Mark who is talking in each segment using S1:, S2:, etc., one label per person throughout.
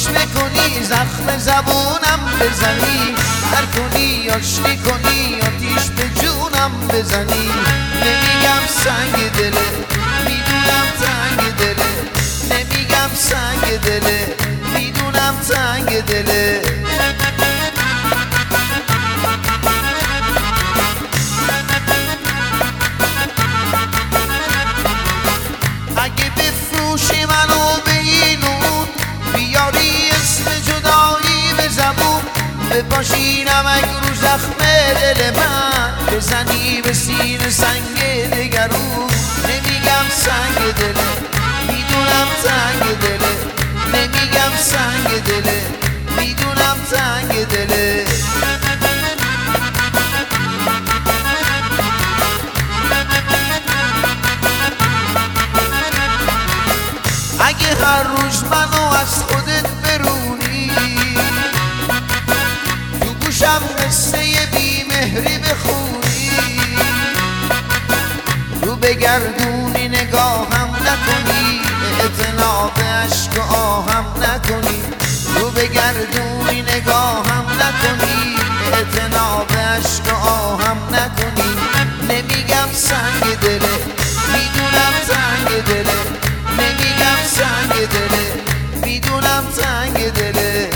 S1: عشق کنی زخم زبونم بزنی، هر کنی آشتی کنی آتیش به جونم بزنی. نمیگم سنگ دله میدونم تنگ دله، نمیگم سنگ دله میدونم تنگ دله. اگه بفروشی منو به اینون، بیاری اسم جدایی به زبون، بپاشینم اگه رو زخم دل من، بزنی به سینه سنگ دگرون. نمیگم سنگ دله میدونم تنگ دله، نمیگم سنگ دله میدونم تنگ دله. اگه هر روز منو از خودت برونی، تو گوشم قصه بیمهری بخونی، رو بگردونی نگاهم نکنی، اعتنا به عشق و آهم نکنی، رو بگردونی نگاهم نکنی، اعتنا به عشق و آهم نکنی. نمیگم سنگ دله میدونم تنگ دله، نمیگم سنگ دله میدونم تنگ دله.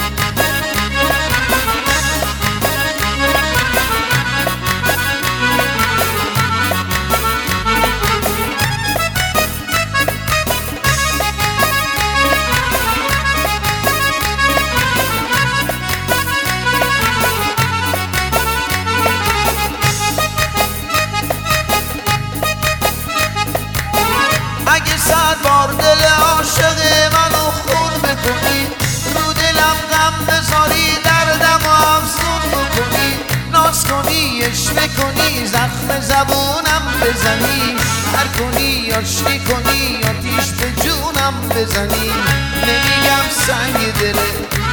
S1: اگه 100 بار دل عاشق منو خون بکنی، رو دلم غم بذاری دردم و افزون بکنی، ناز کنی عشق کنی زخم زبونم بزنی، هر کنی آشتی کنی آتیش به جونم بزنی. نمیگم سنگ دله